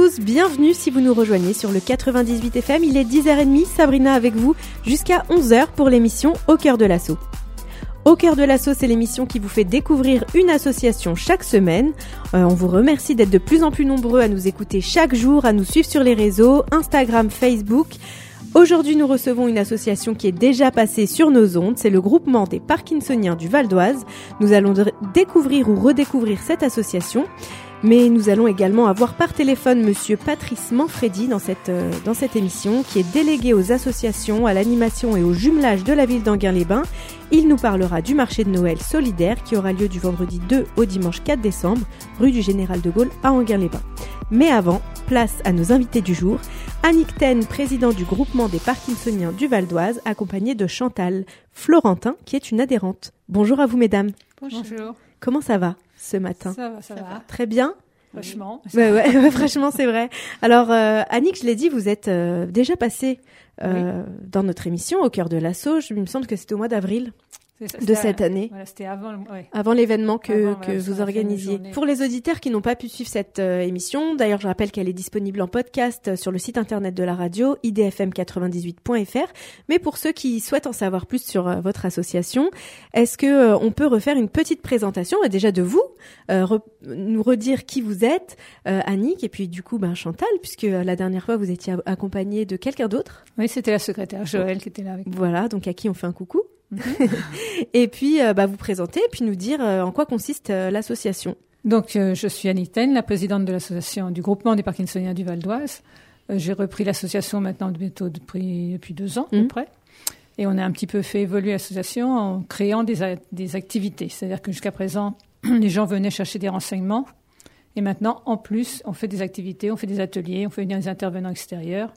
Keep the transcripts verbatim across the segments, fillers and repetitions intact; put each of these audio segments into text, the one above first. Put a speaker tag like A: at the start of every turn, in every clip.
A: tous, bienvenue si vous nous rejoignez sur le quatre-vingt-dix-huit F M. Il est dix heures trente, Sabrina avec vous jusqu'à onze heures pour l'émission Au cœur de l'assaut. Au cœur de l'assaut, c'est l'émission qui vous fait découvrir une association chaque semaine. Euh, on vous remercie d'être de plus en plus nombreux à nous écouter chaque jour, à nous suivre sur les réseaux, Instagram, Facebook. Aujourd'hui, nous recevons une association qui est déjà passée sur nos ondes. C'est le groupement des Parkinsoniens du Val d'Oise. Nous allons de- découvrir ou redécouvrir cette association. Mais nous allons également avoir par téléphone Monsieur Patrice Manfredi dans cette, euh, dans cette émission, qui est délégué aux associations, à l'animation et au jumelage de la ville d'Enghien-les-Bains. Il nous parlera du marché de Noël solidaire qui aura lieu du vendredi deux au dimanche quatre décembre, rue du Général de Gaulle à Enghien-les-Bains. Mais avant, place à nos invités du jour. Annick Ten, président du groupement des Parkinsoniens du Val d'Oise, accompagnée de Chantal Florentin, qui est une adhérente. Bonjour à vous, mesdames.
B: Bonjour.
A: Comment ça va ce matin ?
B: Ça va, ça, ça va. va.
A: Très bien.
B: Franchement.
A: Ouais, ouais, ouais, franchement, c'est vrai. Alors, euh, Annick, je l'ai dit, vous êtes euh, déjà passée euh, oui. dans notre émission Au cœur de l'assaut. Je, il me semble que c'était au mois d'avril
B: ça,
A: de cette année.
B: Voilà, c'était avant, ouais.
A: avant l'événement que, avant, que
B: voilà,
A: vous organisiez. Pour les auditeurs qui n'ont pas pu suivre cette euh, émission, d'ailleurs, je rappelle qu'elle est disponible en podcast sur le site internet de la radio, i d f m quatre-vingt-dix-huit point f r. Mais pour ceux qui souhaitent en savoir plus sur euh, votre association, est-ce que euh, on peut refaire une petite présentation, euh, déjà de vous, euh, re- nous redire qui vous êtes, euh, Annick, et puis du coup, ben Chantal, puisque euh, la dernière fois vous étiez accompagnée de quelqu'un d'autre.
B: Oui, c'était la secrétaire Joël qui était là avec nous.
A: Voilà, donc à qui on fait un coucou. Et puis, euh, bah, vous présenter et puis nous dire euh, en quoi consiste euh, l'association.
B: Donc, euh, je suis Annick Ten, la présidente de l'association du groupement des Parkinsoniens du Val d'Oise. Euh, j'ai repris l'association maintenant bientôt depuis, depuis deux ans, mmh. à peu près. Et on a un petit peu fait évoluer l'association en créant des, a- des activités. C'est-à-dire que jusqu'à présent, les gens venaient chercher des renseignements. Et maintenant, en plus, on fait des activités, on fait des ateliers, on fait des intervenants extérieurs.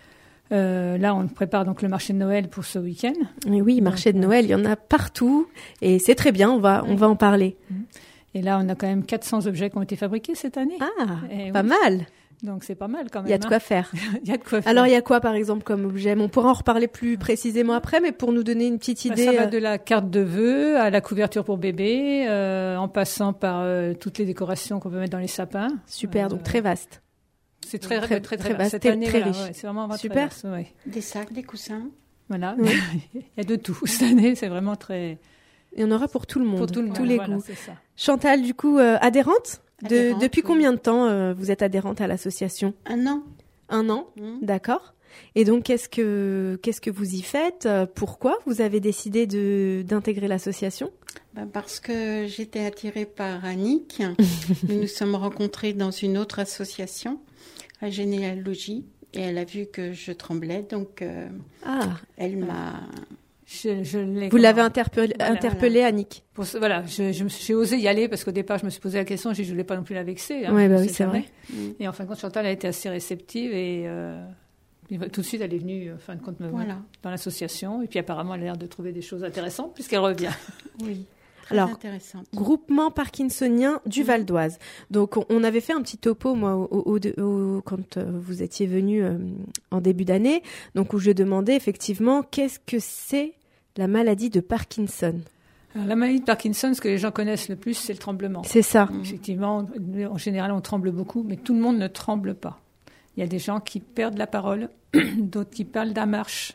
B: Euh, là, on prépare donc le marché de Noël pour ce week-end.
A: Et oui, marché donc, de Noël, il y en a partout et c'est très bien, on va, on va en parler.
B: Et là, on a quand même quatre cents objets qui ont été fabriqués cette année.
A: Ah,
B: et
A: pas
B: oui.
A: mal.
B: Donc, c'est pas mal quand même.
A: Il y a de quoi faire.
B: Il y a de quoi faire.
A: Alors, il y a quoi, par exemple, comme objet ? On pourra en reparler plus précisément après, mais pour nous donner une petite idée.
B: Bah, ça va de la carte de vœux à la couverture pour bébé, euh, en passant par euh, toutes les décorations qu'on peut mettre dans les sapins.
A: Super, euh, donc très vaste.
B: C'est très, très, très, très,
A: très vaste.
B: Cette année,
A: très
B: voilà,
A: riche.
B: Ouais, c'est vraiment
A: super.
B: Très vaste, ouais.
C: Des sacs, des coussins.
B: Voilà. Oui. Il y a de tout. Cette année, c'est vraiment très.
A: Il y en aura pour tout le monde.
B: Pour tout le monde.
A: Tous les
B: voilà,
A: goûts.
B: C'est ça.
A: Chantal, du coup, euh, adhérente,
C: adhérente
A: de, Depuis
C: oui.
A: combien de temps euh, vous êtes adhérente à l'association ?
C: Un an.
A: Un an,
C: mmh.
A: D'accord. Et donc, qu'est-ce que, qu'est-ce que vous y faites ? Pourquoi vous avez décidé de, d'intégrer l'association ?
C: Ben parce que j'étais attirée par Annick. Nous nous sommes rencontrés dans une autre association, la généalogie, et elle a vu que je tremblais, donc euh,
A: ah.
C: elle m'a...
B: Je, je l'ai
A: vous l'avez interpellé,
B: voilà,
A: interpellé
B: voilà.
A: Annick.
B: Pour ce, voilà, je, je, j'ai osé y aller parce qu'au départ, je me suis posé la question, je ne voulais pas non plus la vexer. Hein,
A: ouais, bah oui, c'est vrai.
B: Mmh. Et en fin de compte, Chantal a été assez réceptive et euh, tout de suite, elle est venue, en fin de compte, me
C: voilà.
B: voir dans l'association. Et puis apparemment, elle a l'air de trouver des choses intéressantes puisqu'elle revient.
C: Oui. Très
A: Alors,
C: intéressante.
A: Groupement Parkinsonien du Val d'Oise. Donc, on, on avait fait un petit topo, moi, au, au, au, au, quand euh, vous étiez venu euh, en début d'année, donc où je demandais effectivement qu'est-ce que c'est la maladie de Parkinson.
B: Alors, la maladie de Parkinson, ce que les gens connaissent le plus, c'est le tremblement.
A: C'est ça.
B: Mmh. Effectivement, en général, on tremble beaucoup, mais tout le monde ne tremble pas. Il y a des gens qui perdent la parole, d'autres qui parlent d'un marche.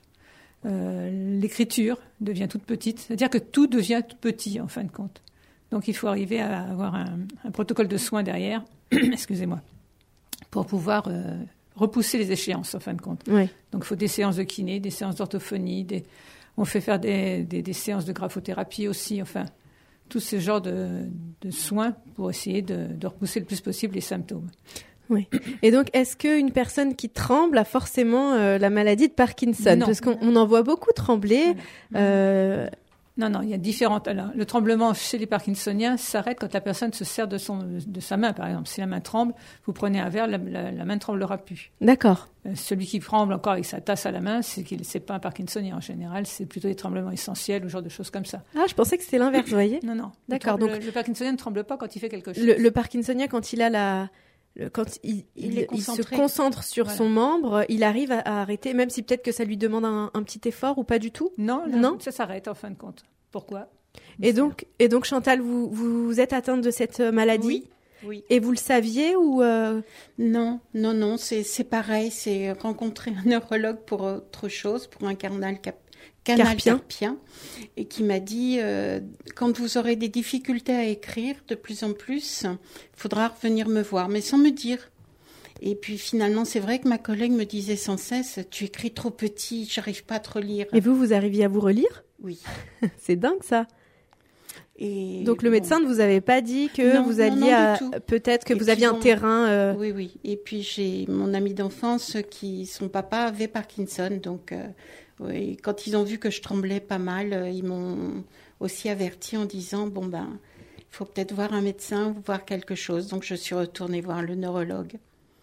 B: Euh, l'écriture devient toute petite, c'est-à-dire que tout devient tout petit en fin de compte. Donc il faut arriver à avoir un, un protocole de soins derrière, excusez-moi, pour pouvoir euh, repousser les échéances en fin de compte.
A: Oui.
B: Donc il faut des séances de kiné, des séances d'orthophonie, des... on fait faire des, des, des séances de graphothérapie aussi, enfin tout ce genre de, de soins pour essayer de, de repousser le plus possible les symptômes.
A: Oui. Et donc, est-ce qu'une personne qui tremble a forcément euh, la maladie de Parkinson ?
B: Non.
A: Parce qu'on on en voit beaucoup trembler.
B: Voilà.
A: Euh...
B: Non, non, il y a différentes. Alors, le tremblement chez les Parkinsoniens s'arrête quand la personne se sert de, son, de sa main, par exemple. Si la main tremble, vous prenez un verre, la, la, la main ne tremblera plus.
A: D'accord.
B: Euh, celui qui tremble encore avec sa tasse à la main, c'est qu'il c'est pas un Parkinsonien en général, c'est plutôt des tremblements essentiels ou genre de choses comme ça.
A: Ah, je pensais que c'était l'inverse, vous voyez ?
B: Non, non.
A: D'accord.
B: Le,
A: Donc
B: le, le Parkinsonien ne tremble pas quand il fait quelque chose.
A: Le, le Parkinsonien, quand il a la... Quand il, il, il, il se concentre sur voilà. son membre, il arrive à, à arrêter, même si peut-être que ça lui demande un, un petit effort ou pas du tout.
B: Non,
A: non,
B: ça s'arrête en fin de compte. Pourquoi ?
A: Et donc, et donc, Chantal, vous, vous êtes atteinte de cette maladie ?
C: Oui. Oui.
A: Et vous le saviez ou euh...
C: Non, non, non, c'est, c'est pareil. C'est rencontrer un neurologue pour autre chose, pour un canal cap- canal
A: carpien.
C: carpien, et qui m'a dit euh, quand vous aurez des difficultés à écrire de plus en plus, il faudra revenir me voir, mais sans me dire. Et puis finalement, c'est vrai que ma collègue me disait sans cesse, tu écris trop petit, j'arrive pas à te relire.
A: Et vous, vous arriviez à vous relire?
C: Oui.
A: C'est dingue ça.
C: Et
A: donc le
C: bon.
A: médecin ne vous avait pas dit que
C: non,
A: vous
C: non,
A: alliez
C: non,
A: à...
C: du tout.
A: peut-être que
C: Et
A: vous
C: puis
A: aviez
C: bon,
A: un terrain... Euh...
C: Oui, oui. Et puis j'ai mon ami d'enfance qui, son papa avait Parkinson, donc euh, oui, quand ils ont vu que je tremblais pas mal, euh, ils m'ont aussi averti en disant, bon ben, il faut peut-être voir un médecin ou voir quelque chose. Donc je suis retournée voir le neurologue.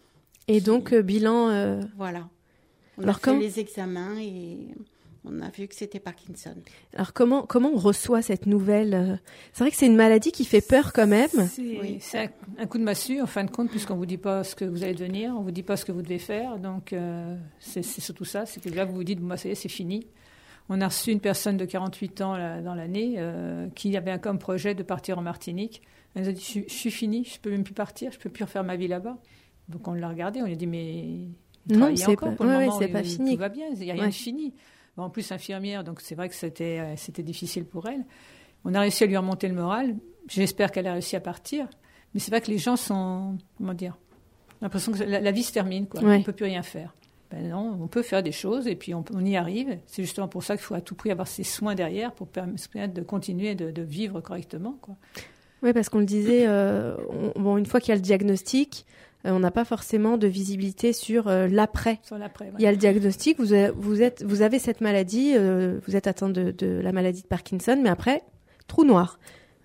A: Et
C: qui...
A: donc euh, bilan... Euh...
C: Voilà. On
A: Alors,
C: a fait
A: comment...
C: les examens et... on a vu que c'était Parkinson.
A: Alors comment comment on reçoit cette nouvelle? C'est vrai que c'est une maladie qui fait peur quand même.
B: C'est, oui. c'est un, un coup de massue en fin de compte, puisqu'on vous dit pas ce que vous allez devenir, on vous dit pas ce que vous devez faire. Donc euh, c'est, c'est surtout ça, c'est que là vous vous dites bon bah ça y est, c'est fini. On a reçu une personne de quarante-huit ans là, dans l'année euh, qui avait un, comme projet de partir en Martinique. Elle nous a dit je, je suis finie, je peux même plus partir, je peux plus refaire ma vie là-bas. Donc on l'a regardé, on lui a dit mais
A: non c'est
B: encore
A: pas,
B: pour le
A: ouais,
B: moment,
A: c'est pas
B: tout
A: fini.
B: Tout va bien, il n'y a rien
A: ouais.
B: de fini. En plus, infirmière, donc c'est vrai que c'était, euh, c'était difficile pour elle. On a réussi à lui remonter le moral. J'espère qu'elle a réussi à partir. Mais c'est vrai que les gens sont, comment dire, l'impression que la, la vie se termine, quoi.
A: Ouais.
B: On ne peut plus rien faire. Ben non, on peut faire des choses et puis on, on y arrive. C'est justement pour ça qu'il faut à tout prix avoir ces soins derrière pour permettre de continuer de, de vivre correctement, quoi.
A: Oui, parce qu'on le disait, euh, on, bon, une fois qu'il y a le diagnostic, euh, on n'a pas forcément de visibilité sur euh, l'après.
B: Sur l'après, ouais.
A: Il y a le diagnostic, vous, avez, vous, êtes, vous avez cette maladie, euh, vous êtes atteint de, de la maladie de Parkinson, mais après, trou noir.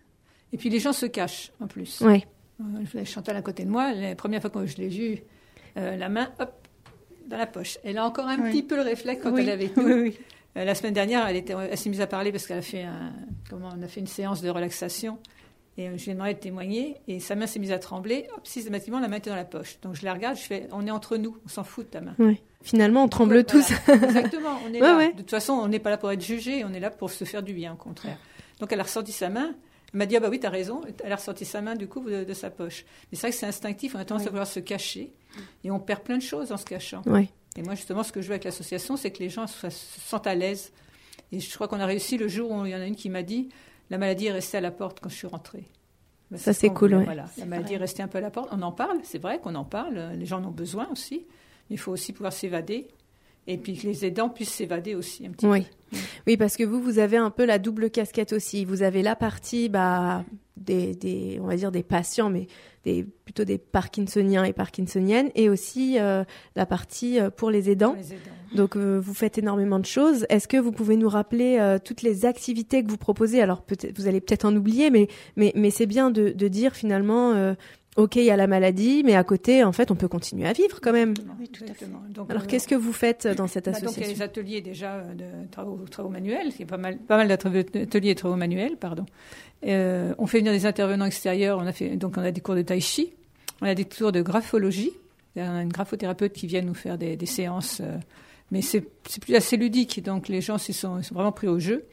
B: Et puis les gens se cachent, en plus.
A: Oui.
B: Euh, Chantal à côté de moi, la première fois que je l'ai vue, euh, la main, hop, dans la poche. Elle a encore un oui. petit peu le réflexe quand
C: oui.
B: elle est avec nous.
C: Oui, oui.
B: Euh, la semaine dernière, elle, était, elle s'est mise à parler parce qu'elle a fait, un, comment, on a fait une séance de relaxation. Et je lui ai demandé de témoigner, et sa main s'est mise à trembler. Hop, systématiquement, la main était dans la poche. Donc je la regarde, je fais, on est entre nous, on s'en fout de ta main.
A: Oui. Finalement, on tremble
B: Donc,
A: tous.
B: Voilà. Exactement, on est
A: ouais,
B: là.
A: Ouais.
B: De toute façon, on n'est pas là pour être jugé, on est là pour se faire du bien, au contraire. Donc elle a ressorti sa main. Elle m'a dit, ah bah oui, t'as raison. Elle a ressorti sa main, du coup, de, de sa poche. Mais c'est vrai que c'est instinctif, on a tendance oui. à vouloir se cacher, et on perd plein de choses en se cachant.
A: Oui.
B: Et moi, justement, ce que je veux avec l'association, c'est que les gens se sentent à l'aise. Et je crois qu'on a réussi le jour où il y en a une qui m'a dit, la maladie est restée à la porte quand je suis rentrée. Ben,
A: ça, c'est cool, oui.
B: Voilà. La maladie est restée un peu à la porte. On en parle, c'est vrai qu'on en parle. Les gens en ont besoin aussi. Il faut aussi pouvoir s'évader. Et puis que les aidants puissent s'évader aussi un petit
A: oui.
B: peu.
A: Oui, parce que vous, vous avez un peu la double casquette aussi. Vous avez la partie, bah, des, des, on va dire des patients, mais des, plutôt des Parkinsoniens et Parkinsoniennes, et aussi euh, la partie euh, pour les aidants.
B: Pour les aidants.
A: Donc, euh, vous faites énormément de choses. Est-ce que vous pouvez nous rappeler euh, toutes les activités que vous proposez? Alors, peut-être, vous allez peut-être en oublier, mais, mais, mais c'est bien de, de dire finalement... Euh, OK, il y a la maladie, mais à côté, en fait, on peut continuer à vivre quand même.
C: Oui, tout à fait.
B: Donc,
A: Alors,
B: euh,
A: qu'est-ce que vous faites dans cette
B: bah,
A: association?
B: Donc, il y a les ateliers déjà de travaux, travaux manuels, il y a pas mal, pas mal d'ateliers de travaux manuels, pardon. Euh, on fait venir des intervenants extérieurs, on a fait, donc on a des cours de tai chi, on a des cours de graphologie, on a une graphothérapeute qui vient nous faire des, des séances, euh, mais c'est, c'est plus assez ludique, donc les gens ils sont, ils sont vraiment pris au jeu.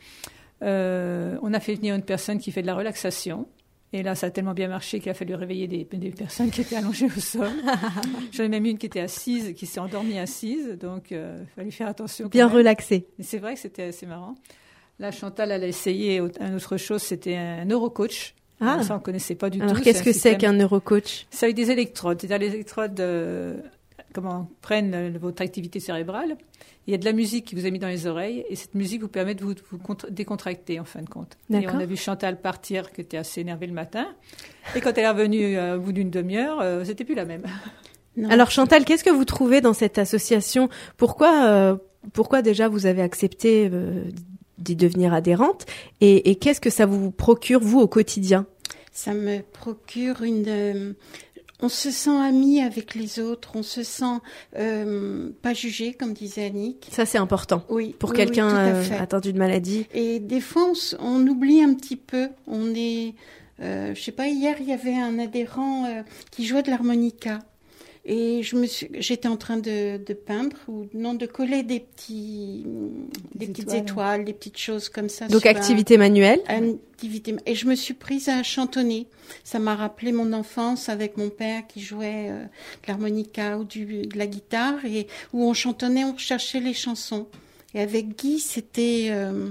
B: Euh, on a fait venir une personne qui fait de la relaxation. Et là, ça a tellement bien marché qu'il a fallu réveiller des, des personnes qui étaient allongées au sol. J'en ai même une qui était assise, qui s'est endormie assise. Donc, il euh, fallait faire attention.
A: Bien relaxée.
B: Mais c'est vrai que c'était assez marrant. Là, Chantal, elle a essayé une autre chose. C'était un neurocoach.
A: Ah.
B: Alors, ça, on ne connaissait pas du
A: Alors,
B: tout.
A: Alors, qu'est-ce
B: c'est
A: que
B: système...
A: c'est qu'un neurocoach?
B: C'est avec des électrodes. C'est-à-dire les électrodes euh, comment, prennent votre activité cérébrale. Il y a de la musique qui vous est mise dans les oreilles et cette musique vous permet de vous, de vous contra- décontracter en fin de compte.
A: D'accord.
B: Et on a vu Chantal partir, qui était assez énervée le matin. Et quand elle est revenue euh, au bout d'une demi-heure, euh, c'était plus la même.
A: Non. Alors Chantal, qu'est-ce que vous trouvez dans cette association? Pourquoi, euh, pourquoi déjà vous avez accepté euh, d'y devenir adhérente et, et qu'est-ce que ça vous procure, vous, au quotidien?
C: Ça me procure une... Euh, on se sent amis avec les autres, on se sent euh, pas jugé, comme disait Annick.
A: Ça, c'est important.
C: Oui.
A: Pour
C: oui,
A: quelqu'un
C: oui,
A: euh, atteint d'une maladie.
C: Et des fois, on, on oublie un petit peu. On est, euh, je sais pas. Hier, il y avait un adhérent euh, qui jouait de l'harmonica. Et je me suis, j'étais en train de, de peindre ou non de coller des petits, des, des petites étoiles, étoiles, des petites choses comme ça.
A: Donc activité un, manuelle.
C: Activité. Et je me suis prise à chantonner. Ça m'a rappelé mon enfance avec mon père qui jouait euh, de l'harmonica ou du, de la guitare et où on chantonnait, on cherchait les chansons. Et avec Guy, c'était euh,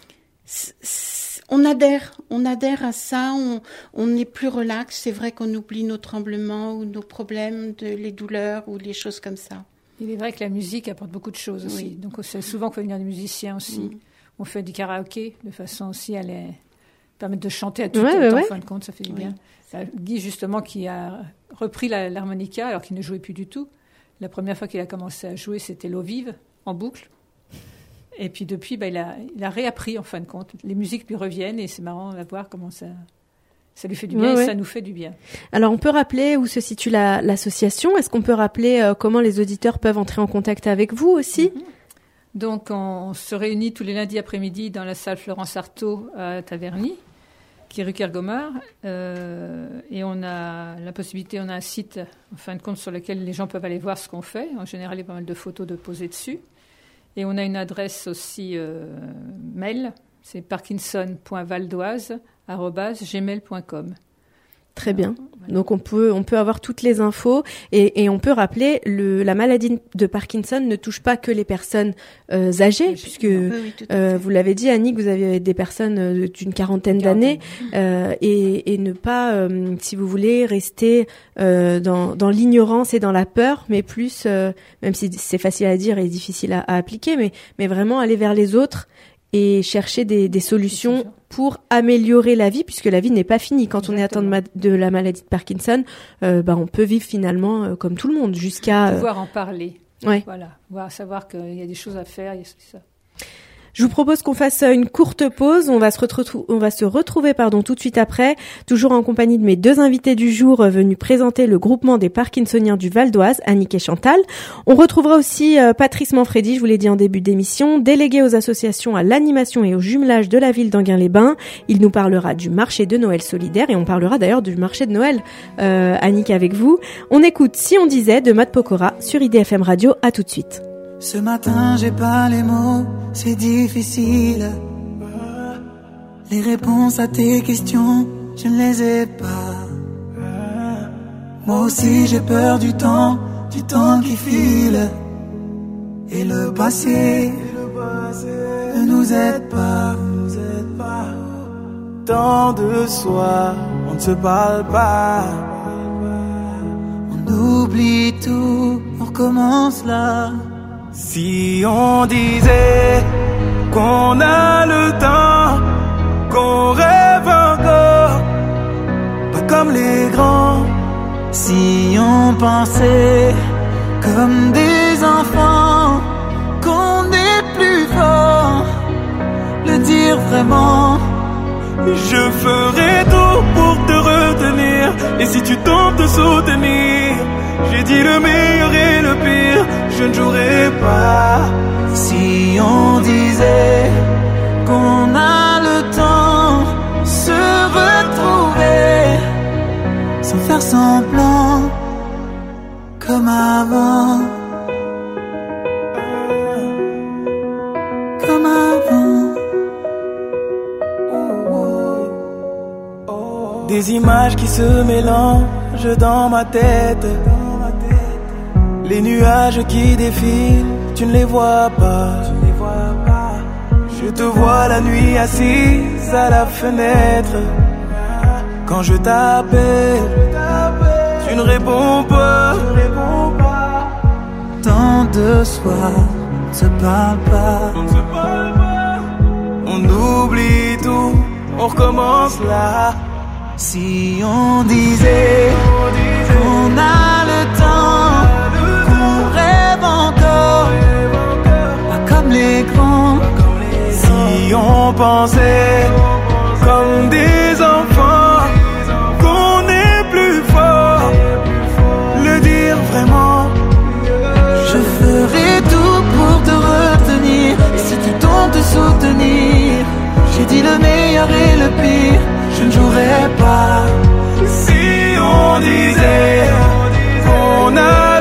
C: c- c- on adhère, on adhère à ça, on, on est plus relax. C'est vrai qu'on oublie nos tremblements ou nos problèmes, de, les douleurs ou les choses comme ça.
B: Il est vrai que la musique apporte beaucoup de choses aussi.
C: Oui.
B: Donc c'est souvent qu'on fait venir des musiciens aussi. Mm. On fait du karaoké de façon aussi à les permettre de chanter à tout
A: ouais,
B: le
A: ouais,
B: temps.
A: Ouais.
B: En fin de compte, ça fait du oui. bien. Là, Guy justement qui a repris la, l'harmonica alors qu'il ne jouait plus du tout. La première fois qu'il a commencé à jouer, c'était l'eau vive en boucle. Et puis depuis, bah, il, a, il a réappris en fin de compte. Les musiques lui reviennent et c'est marrant de voir comment ça, ça lui fait du bien ouais, et ouais. ça nous fait du bien.
A: Alors on peut rappeler où se situe la, l'association. Est-ce qu'on peut rappeler euh, comment les auditeurs peuvent entrer en contact avec vous aussi ?
B: Mm-hmm. Donc on se réunit tous les lundis après-midi dans la salle Florence Artaud à Taverny, qui est rue Kergomar. Euh, et on a la possibilité, on a un site en fin de compte sur lequel les gens peuvent aller voir ce qu'on fait. En général, il y a pas mal de photos de poser dessus. Et on a une adresse aussi euh, mail, c'est parkinson point valdoise arobase gmail point com.
A: Très bien. Voilà. Donc on peut on peut avoir toutes les infos et, et on peut rappeler le la maladie de Parkinson ne touche pas que les personnes euh, âgées oui, puisque oui, euh, vous l'avez dit Annick, vous avez des personnes euh, d'une quarantaine d'années euh, et, et ne pas euh, si vous voulez rester euh, dans dans l'ignorance et dans la peur, mais plus euh, même si c'est facile à dire et difficile à, à appliquer, mais mais vraiment aller vers les autres et chercher des, des solutions pour améliorer la vie, puisque la vie n'est pas finie. Quand Exactement. On est atteint de, ma- de la maladie de Parkinson, euh, bah, on peut vivre finalement euh, comme tout le monde, jusqu'à...
B: Euh... Pouvoir en parler.
A: Ouais.
B: Voilà, voir, savoir qu'il y a des choses à faire, il y a ça.
A: Je vous propose qu'on fasse une courte pause. On va se retrouver, on va se retrouver, pardon, tout de suite après, toujours en compagnie de mes deux invités du jour euh, venus présenter le groupement des Parkinsoniens du Val d'Oise, Annick et Chantal. On retrouvera aussi euh, Patrice Manfredi, je vous l'ai dit en début d'émission, délégué aux associations à l'animation et au jumelage de la ville d'Enghien-les-Bains. Il nous parlera du marché de Noël solidaire et on parlera d'ailleurs du marché de Noël, euh, Annick, avec vous. On écoute Si on disait de Matt Pokora sur I D F M Radio. À tout de suite.
D: Ce matin, j'ai pas les mots, c'est difficile. Les réponses à tes questions, je ne les ai pas. Moi aussi, j'ai peur du temps, du temps qui file. Et le passé ne nous aide pas.
E: Tant de soi, on ne se parle pas.
D: On oublie tout, on recommence là.
E: Si on disait qu'on a le temps, qu'on rêve encore, pas comme les grands.
D: Si on pensait comme des enfants, qu'on est plus fort, le dire vraiment.
E: Je ferai tout pour te retenir, et si tu tentes de soutenir, j'ai dit le meilleur et le pire, je ne jouerai pas.
D: Si on disait qu'on a le temps, se retrouver, sans faire semblant, comme avant, comme avant.
E: Des images qui se mélangent dans ma tête. Les nuages qui défilent, tu ne les vois pas. Je te vois la nuit assise à la fenêtre. Quand je t'appelle, tu ne réponds pas.
D: Tant de soirs, on ne se parle pas.
E: On oublie tout, on recommence là.
D: Si on disait qu'on a le temps, qu'on rêve encore, pas comme les grands.
E: Si on pensait comme des enfants, qu'on est plus fort, le dire vraiment.
D: Je ferai tout pour te retenir, et si tu tentes de soutenir, j'ai dit le meilleur et le pire, je ne jouerai pas.
E: Si on disait qu'on a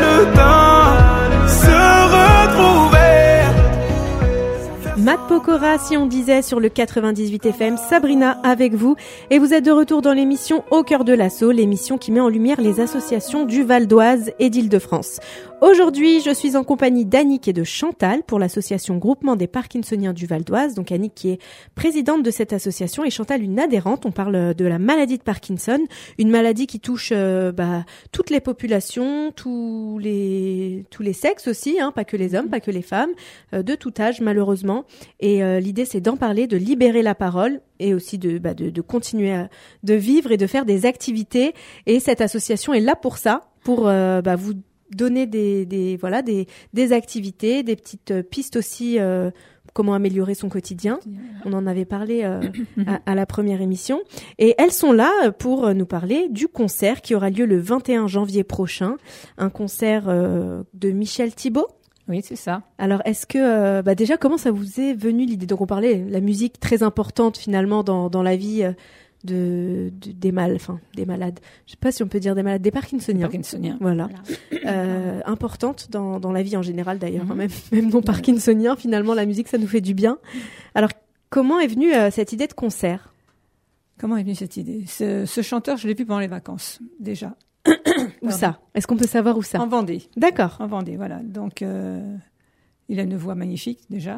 A: Matt Pokora, si on disait sur le quatre-vingt-dix-huit F M, Sabrina avec vous. Et vous êtes de retour dans l'émission Au cœur de l'assaut, l'émission qui met en lumière les associations du Val d'Oise et d'Île-de-France. Aujourd'hui, je suis en compagnie d'Annick et de Chantal pour l'association Groupement des Parkinsoniens du Val d'Oise. Donc Annick qui est présidente de cette association et Chantal une adhérente. On parle de la maladie de Parkinson, une maladie qui touche euh, bah, toutes les populations, tous les tous les sexes aussi, hein, pas que les hommes, pas que les femmes, euh, de tout âge malheureusement. Et euh, l'idée c'est d'en parler, de libérer la parole et aussi de bah, de, de continuer à, de vivre et de faire des activités. Et cette association est là pour ça, pour euh, bah, vous donner des, des voilà des, des activités, des petites pistes aussi, euh, comment améliorer son quotidien. On en avait parlé euh, à, à la première émission. Et elles sont là pour nous parler du concert qui aura lieu le vingt et un janvier prochain, un concert euh, de Michel Thibaud.
B: Oui, c'est ça.
A: Alors, est-ce que euh, bah déjà comment ça vous est venu l'idée? Donc, on parlait la musique très importante finalement dans dans la vie. Euh, De, de des mal, enfin des malades. Je sais pas si on peut dire des malades, des Parkinsoniens.
B: Parkinsoniens.
A: Voilà, voilà. Euh, importante dans dans la vie en général d'ailleurs, mm-hmm. hein, même même non Parkinsoniens. Finalement, la musique ça nous fait du bien. Alors, comment est venue euh, cette idée de concert?
B: Comment est venue cette idée? Ce, ce chanteur, je l'ai vu pendant les vacances déjà.
A: Où ça? Est-ce qu'on peut savoir où ça?
B: En Vendée.
A: D'accord.
B: En Vendée, voilà. Donc, euh, il a une voix magnifique déjà.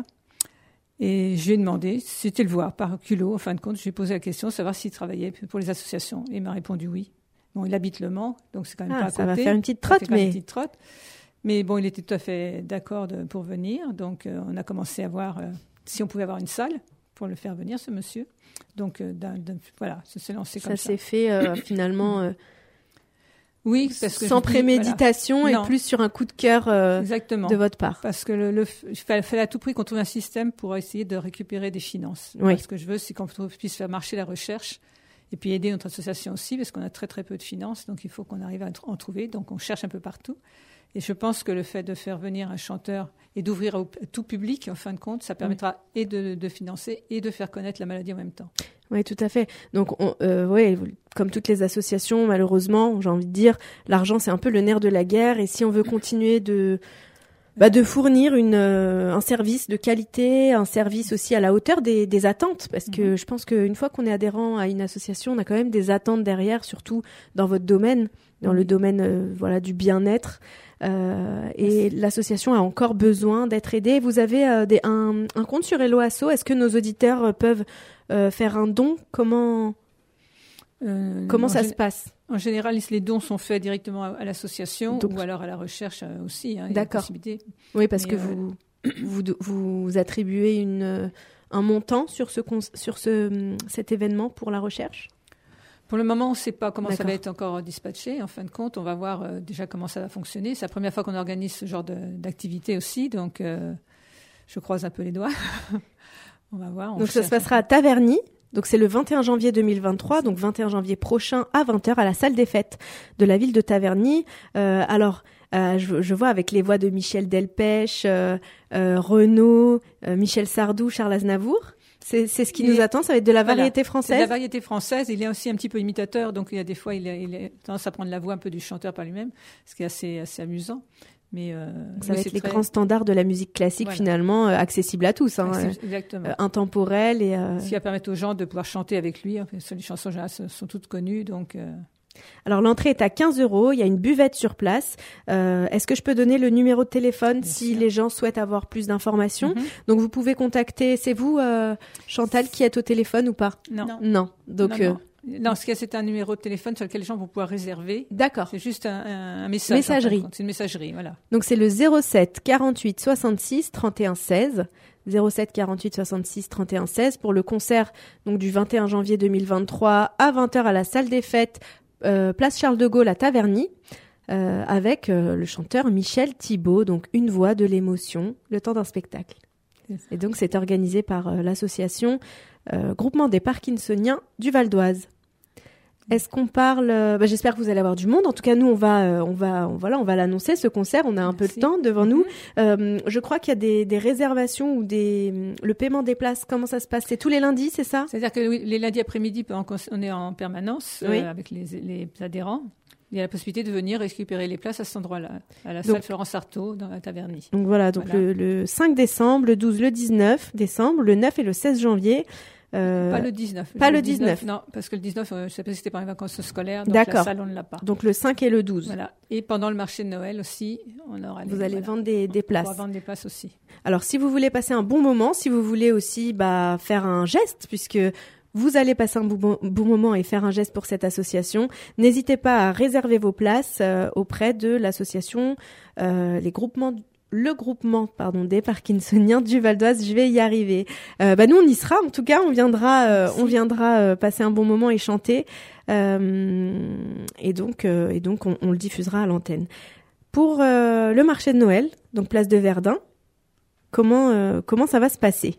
B: Et je lui ai demandé, c'était le voir par culot, en fin de compte, je lui ai posé la question, savoir s'il travaillait pour les associations. Et il m'a répondu oui. Bon, il habite Le Mans, donc c'est quand même
A: ah,
B: pas à
A: ça
B: côté.
A: va faire une petite trotte, mais...
B: Une petite trotte. Mais bon, il était tout à fait d'accord de, pour venir. Donc, euh, on a commencé à voir euh, si on pouvait avoir une salle pour le faire venir, ce monsieur. Donc, euh, d'un, d'un, voilà, ça s'est lancé comme ça.
A: Ça s'est fait euh, finalement... Euh...
B: Oui, parce que
A: sans préméditation
B: voilà.
A: et
B: non.
A: plus sur un coup de cœur euh,
B: Exactement.
A: de votre part.
B: Parce que le, le, il fallait à tout prix qu'on trouve un système pour essayer de récupérer des finances.
A: Oui.
B: Ce que je veux, c'est qu'on puisse faire marcher la recherche et puis aider notre association aussi, parce qu'on a très très peu de finances, donc il faut qu'on arrive à en trouver. Donc on cherche un peu partout. Et je pense que le fait de faire venir un chanteur et d'ouvrir au tout public, en fin de compte, ça permettra oui. et de, de financer et de faire connaître la maladie en même temps.
A: Oui, tout à fait. Donc, on, euh, ouais, comme toutes les associations, malheureusement, j'ai envie de dire, l'argent, c'est un peu le nerf de la guerre. Et si on veut continuer de, bah, de fournir une, euh, un service de qualité, un service aussi à la hauteur des, des attentes, parce que mmh. je pense qu'une fois qu'on est adhérent à une association, on a quand même des attentes derrière, surtout dans votre domaine, dans mmh. le domaine, euh, voilà, du bien-être. Euh, et Merci. L'association a encore besoin d'être aidée. Vous avez euh, des, un, un compte sur Hello Asso. Est-ce que nos auditeurs euh, peuvent euh, faire un don? Comment, euh, comment ça gé- se passe?
B: En général, les dons sont faits directement à, à l'association Donc, ou alors à la recherche euh, aussi. Hein,
A: d'accord. Oui, parce Mais que euh... vous, vous, vous attribuez une, un montant sur, ce, sur ce, cet événement pour la recherche?
B: Pour le moment, on ne sait pas comment
A: D'accord.
B: ça va être encore dispatché. En fin de compte, on va voir euh, déjà comment ça va fonctionner. C'est la première fois qu'on organise ce genre de, d'activité aussi, donc euh, je croise un peu les doigts. On va voir. On
A: donc ça se passera à Taverny. Donc c'est le vingt et un janvier deux mille vingt-trois, donc vingt et un janvier prochain à vingt heures à la salle des fêtes de la ville de Taverny. Euh, alors, euh, je, je vois avec les voix de Michel Delpech, euh, euh, Renaud, euh, Michel Sardou, Charles Aznavour. C'est, c'est ce qui et nous attend, ça va être de la variété
B: voilà,
A: française.
B: C'est de la variété française. Il est aussi un petit peu imitateur, donc il y a des fois, il a, il a tendance à prendre la voix un peu du chanteur par lui-même, ce qui est assez, assez amusant. Mais euh,
A: ça va être les très... grands standards de la musique classique, voilà. finalement, euh, accessibles à tous. Hein,
B: Access... Exactement.
A: Euh, intemporels et... Euh...
B: Ce qui va permettre aux gens de pouvoir chanter avec lui. Enfin, les chansons sont toutes connues, donc... Euh...
A: Alors, l'entrée est à quinze euros. Il y a une buvette sur place. Euh, est-ce que je peux donner le numéro de téléphone Bien si sûr. Les gens souhaitent avoir plus d'informations? Mm-hmm. Donc, vous pouvez contacter... C'est vous, euh, Chantal, qui êtes au téléphone ou pas?
B: Non.
A: Non. Donc...
B: Non, non. Non, ce qu'il y a, c'est un numéro de téléphone sur lequel les gens vont pouvoir réserver.
A: D'accord.
B: C'est juste un, un, un message.
A: Messagerie.
B: C'est une messagerie, voilà.
A: Donc, c'est le zéro sept quarante-huit soixante-six trente et un seize. zéro sept quarante-huit soixante-six trente et un seize pour le concert donc, du vingt et un janvier deux mille vingt-trois à vingt heures à la salle des fêtes, euh, place Charles de Gaulle à Taverny, euh, avec euh, le chanteur Michel Thibaud, donc une voix de l'émotion, le temps d'un spectacle. Et donc, c'est organisé par euh, l'association euh, Groupement des Parkinsoniens du Val d'Oise. Est-ce qu'on parle euh, bah, j'espère que vous allez avoir du monde. En tout cas, nous, on va, euh, on va, on, voilà, on va l'annoncer ce concert. On a un Merci. peu de temps devant nous. Euh, je crois qu'il y a des, des réservations ou des, le paiement des places. Comment ça se passe? C'est tous les lundis, c'est ça?
B: C'est-à-dire que oui, les lundis après-midi, on est en permanence oui. euh, avec les, les adhérents. il y a la possibilité de venir récupérer les places à cet endroit-là, à la
A: donc,
B: salle Florence Artaud, dans la Taverny.
A: Donc voilà, donc voilà. Le, le cinq décembre, le douze, le dix-neuf décembre, le neuf et le seize janvier.
B: Euh, pas le dix-neuf.
A: Pas le dix-neuf.
B: Non, parce que le dix-neuf, euh, je ne sais pas si c'était par les vacances scolaires, donc
A: D'accord.
B: la salle, on ne l'a pas.
A: Donc le cinq et le douze.
B: Voilà. Et pendant le marché de Noël aussi, on aura
A: Vous
B: les,
A: allez
B: voilà.
A: vendre des, des places.
B: On pourra vendre des places aussi.
A: Alors, si vous voulez passer un bon moment, si vous voulez aussi bah, faire un geste, puisque vous allez passer un bon, bon moment et faire un geste pour cette association, n'hésitez pas à réserver vos places euh, auprès de l'association, euh, les groupements... le groupement pardon des Parkinsoniens du Val d'Oise. Je vais y arriver. Euh, bah nous on y sera. En tout cas, on viendra, euh, on viendra euh, passer un bon moment et chanter. Euh, et donc, euh, et donc on, on le diffusera à l'antenne. Pour euh, le marché de Noël, donc place de Verdun, comment euh, comment ça va se passer?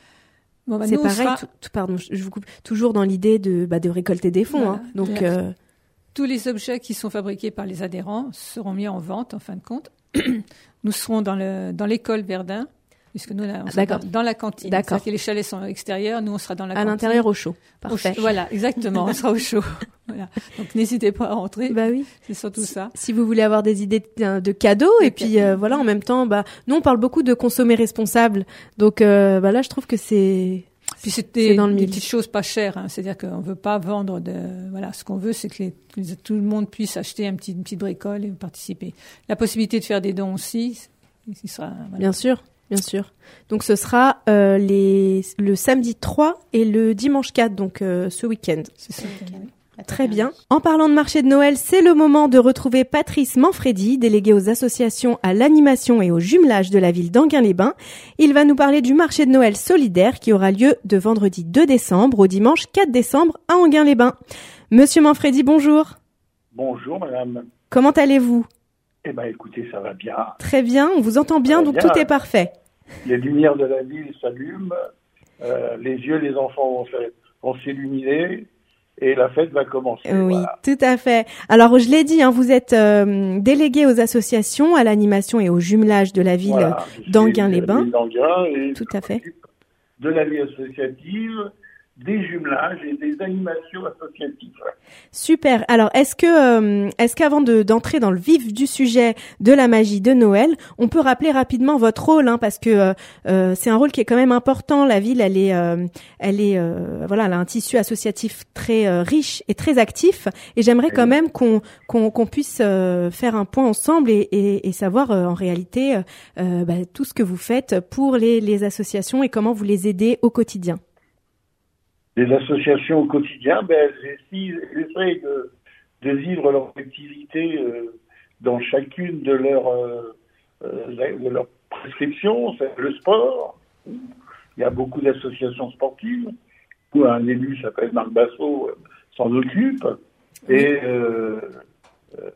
B: Bon, bah,
A: c'est
B: nous,
A: pareil.
B: Sera...
A: Tout, tout, pardon, je vous coupe. Toujours dans l'idée de bah, de récolter des fonds.
B: Voilà.
A: Hein, donc euh...
B: tous les objets qui sont fabriqués par les adhérents seront mis en vente en fin de compte. Nous serons dans, le, dans l'école Verdun, puisque nous, on sera dans, dans la cantine.
A: D'accord.
B: C'est-à-dire que les chalets sont extérieurs, nous, on sera dans la
A: à
B: cantine.
A: À l'intérieur, au chaud. Parfait.
B: Au chaud. Voilà, exactement, on sera au chaud. Voilà. Donc, n'hésitez pas à rentrer.
A: Bah oui.
B: C'est surtout
A: si,
B: ça.
A: Si vous voulez avoir des idées de, de cadeaux, de et cadeaux. Puis, euh, voilà, en même temps, bah, nous, on parle beaucoup de consommer responsable. Donc, euh, bah là, je trouve que c'est...
B: Puis c'était des, des petites choses pas chères, hein. C'est-à-dire qu'on veut pas vendre de, voilà, ce qu'on veut, c'est que, les, que tout le monde puisse acheter un petit, une petite bricole et participer. La possibilité de faire des dons aussi, ce sera, voilà.
A: Bien sûr, bien sûr. Donc ce sera euh, les, le samedi trois et le dimanche quatre, donc euh, ce week-end.
B: C'est ça.
A: Très bien. En parlant de marché de Noël, c'est le moment de retrouver Patrice Manfredi, délégué aux associations à l'animation et au jumelage de la ville d'Enghien-les-Bains. Il va nous parler du marché de Noël solidaire qui aura lieu de vendredi deux décembre au dimanche quatre décembre à Enghien-les-Bains. Monsieur Manfredi, bonjour.
F: Bonjour madame.
A: Comment allez-vous?
F: Eh bien écoutez, ça va bien.
A: Très bien, on vous entend bien, donc bien. Tout est parfait.
F: Les lumières de la ville s'allument, euh, les yeux des enfants vont, faire, vont s'illuminer. Et la fête va commencer.
A: Oui,
F: voilà.
A: Tout à fait. Alors, je l'ai dit, hein, vous êtes euh, délégué aux associations, à l'animation et au jumelage de la ville voilà, d'Enghien-les-Bains.
F: d'Enghien
A: tout à fait.
F: De la vie associative, des jumelages et des animations associatives.
A: Super. Alors, est-ce que, euh, est-ce qu'avant de, d'entrer dans le vif du sujet de la magie de Noël, on peut rappeler rapidement votre rôle, hein, parce que euh, c'est un rôle qui est quand même important. La ville, elle est, euh, elle est, euh, voilà, elle a un tissu associatif très euh, riche et très actif. Et j'aimerais quand même qu'on, qu'on, qu'on puisse euh, faire un point ensemble et, et, et savoir euh, en réalité euh, bah, tout ce que vous faites pour les, les associations et comment vous les aidez au quotidien.
F: Les associations au quotidien, ben, elles essayent de, de vivre leur activité euh, dans chacune de leurs euh, de leur prescriptions. C'est le sport. Il y a beaucoup d'associations sportives où un élu s'appelle Marc Bassot s'en occupe. Et euh, euh,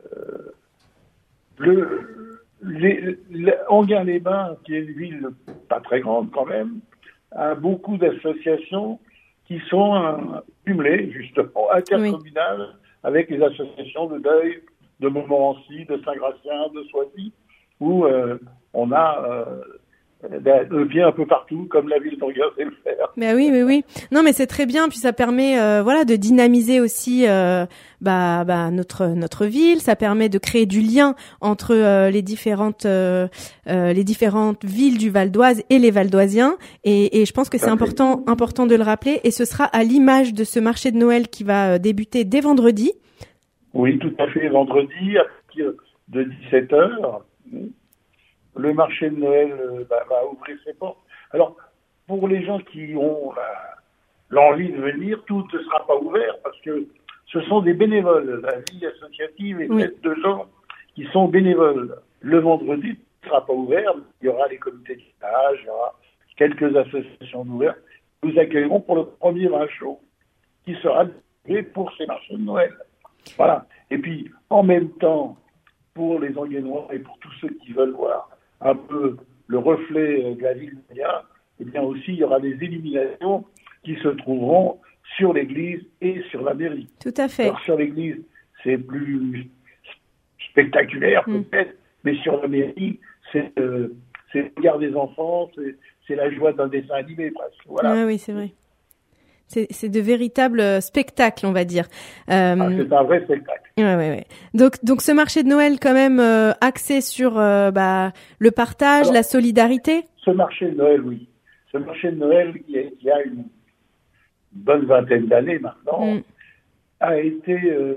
F: le, les, les, Enghien-les-Bains, qui est une ville pas très grande quand même, a beaucoup d'associations qui sont euh, jumelées, justement, intercommunales, oui. avec les associations de deuil de Montmorency, de Saint-Gratien, de Soisy, où euh, on a euh, un pied un peu partout, comme la ville d'Enghien sait le faire.
A: Mais oui, oui, oui. Non, mais c'est très bien, puis ça permet, euh, voilà, de dynamiser aussi, euh, bah, bah, notre notre ville. Ça permet de créer du lien entre euh, les différentes euh, euh, les différentes villes du Val d'Oise et les Valdoisiens. Et, et je pense que c'est important important de le rappeler. Et ce sera à l'image de ce marché de Noël qui va débuter dès vendredi.
F: Oui, tout à fait. Vendredi à partir de dix-sept heures. Le marché de Noël euh, bah, va ouvrir ses portes. Alors, pour les gens qui ont euh, l'envie de venir, tout ne sera pas ouvert parce que ce sont des bénévoles. La vie associative est oui. faite de gens qui sont bénévoles. Le vendredi ne sera pas ouvert. Il y aura les comités de village, il y aura quelques associations ouvertes. Nous accueillerons pour le premier vin chaud qui sera dédié pour ces marchés de Noël. Voilà. Et puis, en même temps, pour les Enghiennois et pour tous ceux qui veulent voir un peu le reflet de la ville d'Enghien, eh bien aussi il y aura des illuminations qui se trouveront sur l'église et sur la mairie.
A: Tout à fait.
F: Alors sur l'église, c'est plus spectaculaire mm. peut-être, mais sur la mairie, c'est, euh, c'est le regard des enfants, c'est, c'est la joie d'un dessin animé presque. Voilà.
A: Ah oui, c'est vrai. C'est, c'est de véritables spectacles, on va dire. Euh,
F: ah, c'est un vrai spectacle.
A: Ouais, ouais, ouais. Donc, donc ce marché de Noël, quand même, euh, axé sur euh, bah, le partage, Alors, la solidarité.
F: Ce marché de Noël, oui. Ce marché de Noël, qui a, qui a une bonne vingtaine d'années maintenant, mm. a été euh,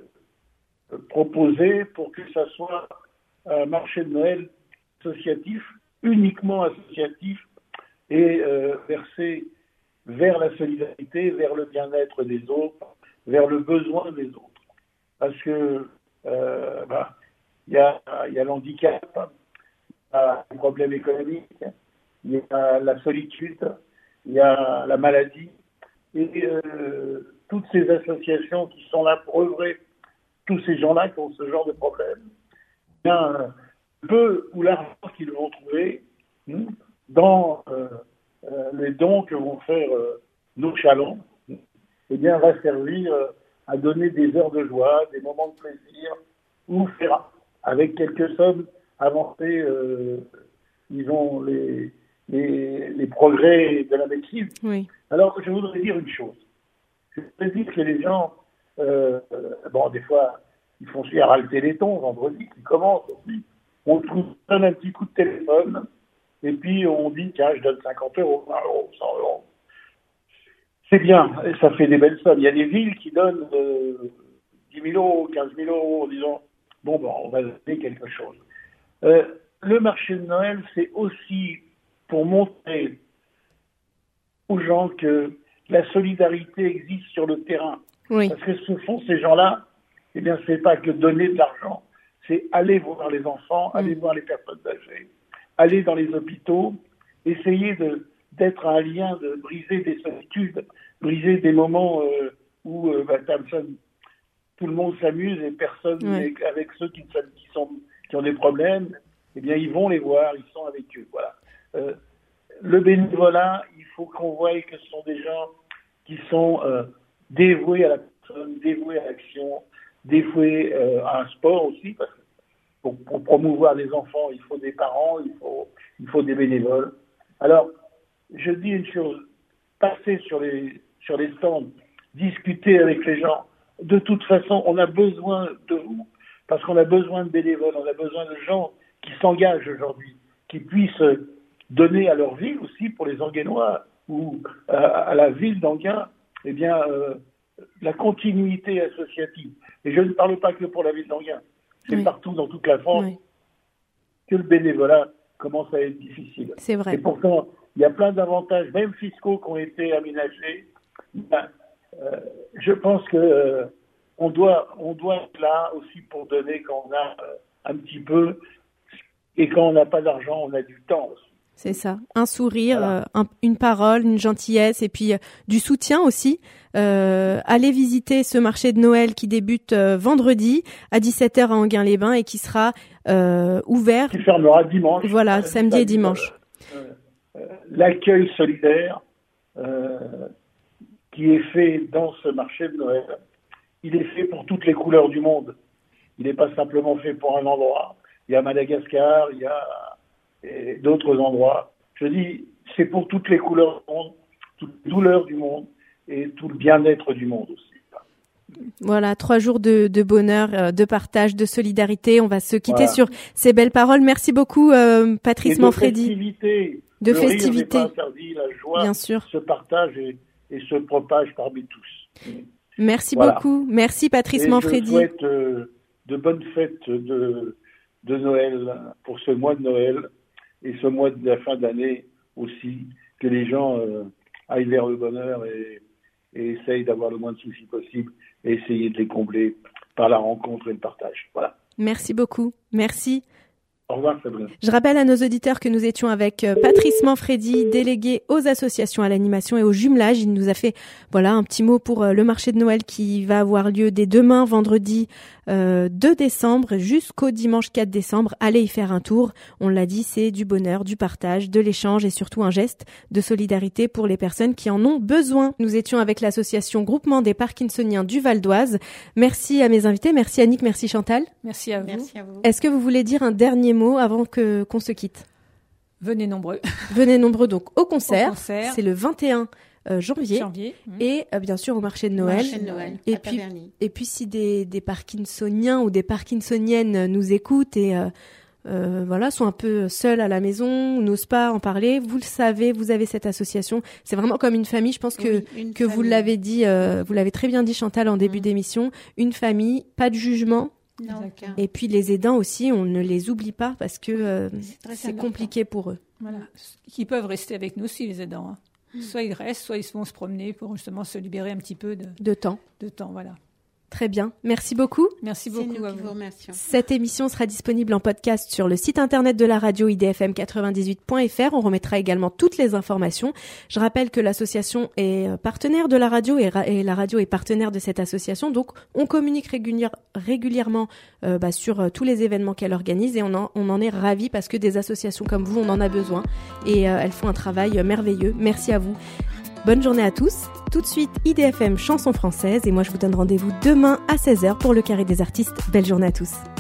F: proposé pour que ça soit un marché de Noël associatif, uniquement associatif, et euh, versé vers la solidarité, vers le bien-être des autres, vers le besoin des autres. Parce que euh, bah, y a, y a l'handicap, il y a les problèmes économiques, il y a la solitude, il y a la maladie, et euh, toutes ces associations qui sont là pour œuvrer, tous ces gens-là qui ont ce genre de problème, bien, peu ou l'argent qu'ils vont trouver hein, dans euh, euh, les dons que vont faire euh, nos chalands, eh bien, va servir euh, à donner des heures de joie, des moments de plaisir, ou faire, avec quelques sommes, avancer, euh, disons, les, les, les progrès de la médecine.
A: Oui.
F: Alors, je voudrais dire une chose. Je voudrais dire que les gens, euh, bon, des fois, ils font suivre à le téléthon, vendredi, qui commence aussi. On donne un petit coup de téléphone, et puis on dit, tiens, je donne cinquante euros, vingt euros, cent euros. C'est bien, ça fait des belles sommes. Il y a des villes qui donnent euh, dix mille euros, quinze mille euros, en disant, bon, ben, on va donner quelque chose. Euh, le marché de Noël, c'est aussi pour montrer aux gens que la solidarité existe sur le terrain.
A: Oui.
F: Parce que ce sont ces gens-là, eh bien, c'est pas que donner de l'argent, c'est aller voir les enfants, mmh. aller voir les personnes âgées, aller dans les hôpitaux, essayer de, d'être un lien, de briser des solitudes, briser des moments euh, où euh, bah, tout le monde s'amuse et personne, oui. avec ceux qui, qui, sont, qui ont des problèmes, eh bien, ils vont les voir, ils sont avec eux. Voilà. Euh, le bénévolat, il faut qu'on voie que ce sont des gens qui sont euh, dévoués à la personne, dévoués à l'action, dévoués euh, à un sport aussi, parce que pour, pour promouvoir les enfants, il faut des parents, il faut, il faut des bénévoles. Alors, je dis une chose, passer sur les, sur les stands, discuter avec les gens. De toute façon, on a besoin de vous, parce qu'on a besoin de bénévoles, on a besoin de gens qui s'engagent aujourd'hui, qui puissent donner à leur ville aussi, pour les Anguénois, ou à, à la ville d'Anguin, eh bien, euh, la continuité associative. Et je ne parle pas que pour la ville d'Anguin, c'est oui. partout dans toute la France oui. que le bénévolat commence à être difficile.
A: C'est vrai.
F: Et pourtant, il y a plein d'avantages, même fiscaux, qui ont été aménagés. Ben, euh, je pense que euh, on doit, on doit être là aussi pour donner quand on a euh, un petit peu, et quand on n'a pas d'argent, on a du temps aussi.
A: C'est ça, un sourire,
F: voilà.
A: euh, un, une parole, une gentillesse et puis euh, du soutien aussi. Euh, allez visiter ce marché de Noël qui débute euh, vendredi à dix-sept heures à Enghien-les-Bains et qui sera euh, ouvert.
F: Qui fermera dimanche.
A: Voilà, samedi et dimanche.
F: Euh, euh, l'accueil solidaire euh, qui est fait dans ce marché de Noël, il est fait pour toutes les couleurs du monde. Il n'est pas simplement fait pour un endroit. Il y a Madagascar, il y a et d'autres endroits. Je dis, c'est pour toutes les couleurs du monde, toutes les douleurs du monde et tout le bien-être du monde aussi.
A: Voilà, trois jours de, de bonheur, de partage, de solidarité. On va se quitter
F: voilà.
A: sur ces belles paroles. Merci beaucoup, euh, Patrice
F: et
A: Manfredi.
F: De festivité.
A: De
F: le
A: festivité.
F: Rire n'est pas interdit, la joie
A: bien sûr.
F: se partage et, et se propage parmi tous.
A: Merci
F: voilà.
A: beaucoup. Merci, Patrice
F: et
A: Manfredi.
F: Je souhaite euh, de bonnes fêtes de, de Noël pour ce mois de Noël. Et ce mois de la fin d'année aussi, que les gens euh, aillent vers le bonheur et, et essayent d'avoir le moins de soucis possible et essayer de les combler par la rencontre et le partage. Voilà.
A: Merci beaucoup. Merci.
F: Au revoir, Sabrina.
A: Je rappelle à nos auditeurs que nous étions avec Patrice Manfredi, délégué aux associations à l'animation et au jumelage. Il nous a fait voilà un petit mot pour le marché de Noël qui va avoir lieu dès demain, vendredi euh, deux décembre, jusqu'au dimanche quatre décembre. Allez y faire un tour. On l'a dit, c'est du bonheur, du partage, de l'échange et surtout un geste de solidarité pour les personnes qui en ont besoin. Nous étions avec l'association Groupement des Parkinsoniens du Val d'Oise. Merci à mes invités. Merci Annick, merci Chantal.
B: Merci à vous.
C: Merci à vous.
A: Est-ce que vous voulez dire un dernier mot avant que qu'on se quitte?
B: Venez nombreux.
A: Venez nombreux donc au concert.
B: Au concert.
A: C'est le vingt et un euh, janvier,
B: janvier mmh.
A: et euh, bien sûr au marché de Noël.
C: Marché de Noël
A: et,
C: à
A: puis,
C: Taverny.
A: et puis si des, des Parkinsoniens ou des Parkinsoniennes nous écoutent et euh, euh, voilà, sont un peu seuls à la maison, n'osent pas en parler, vous le savez, vous avez cette association. C'est vraiment comme une famille. Je pense que,
C: oui,
A: que vous l'avez dit, euh, vous l'avez très bien dit Chantal en début mmh. d'émission. Une famille, pas de jugement.
C: Non,
A: et puis les aidants aussi, on ne les oublie pas parce que euh, c'est, c'est compliqué pour eux.
B: Voilà. Ils peuvent rester avec nous aussi, les aidants. Hein. Mmh. Soit ils restent, soit ils vont se promener pour justement se libérer un petit peu de,
A: de temps.
B: De temps, voilà.
A: Très bien. Merci beaucoup.
B: Merci beaucoup.
C: C'est nous
B: à
C: qui
B: vous.
C: vous remercions.
A: Cette émission sera disponible en podcast sur le site internet de la radio I D F M quatre-vingt-dix-huit point F R. On remettra également toutes les informations. Je rappelle que l'association est partenaire de la radio et, ra- et la radio est partenaire de cette association. Donc, on communique régulière, régulièrement euh, bah, sur euh, tous les événements qu'elle organise et on en, on en est ravis parce que des associations comme vous, on en a besoin et euh, elles font un travail euh, merveilleux. Merci à vous. Bonne journée à tous. Tout de suite, I D F M Chanson française et moi je vous donne rendez-vous demain à seize heures pour le Carré des artistes. Belle journée à tous.